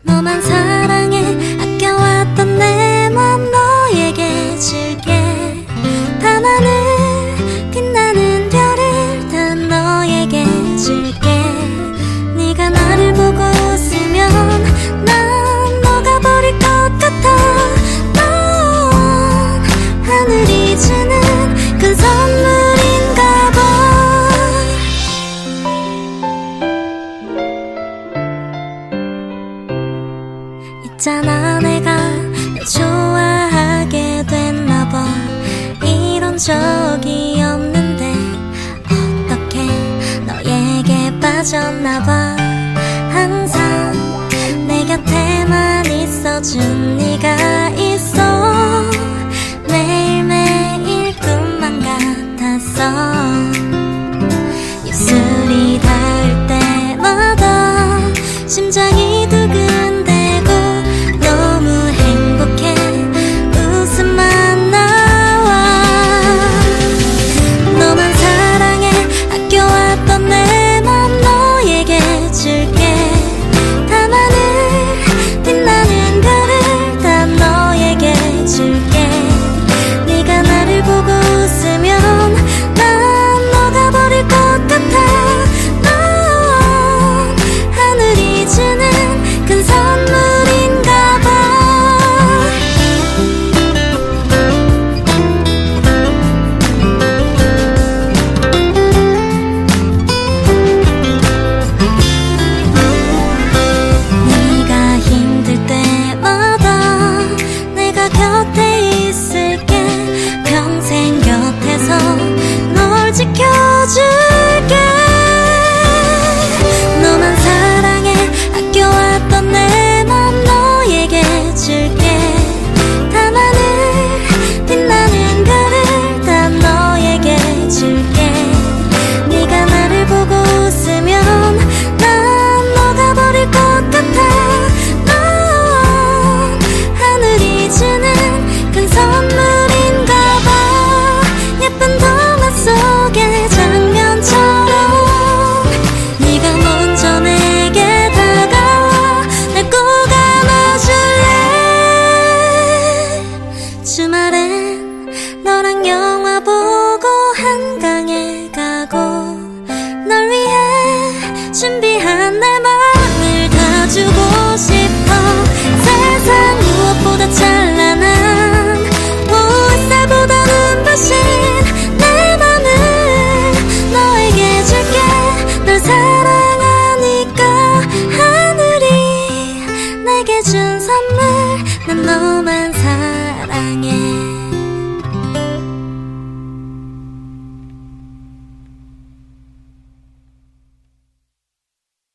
너만 사랑해 아껴왔던 내 맘 너에게 줄게. 밤하늘 빛나는 별을 다 너에게 줄게. 네가 나를 보고 웃으면 난 녹아버릴 것 같아. 넌 하늘이 주는 그 선물인가 봐. 있잖아 내가 널 좋아하게 됐나 봐. 이런 적이 없는데 어떻게 너에게 빠졌나 봐.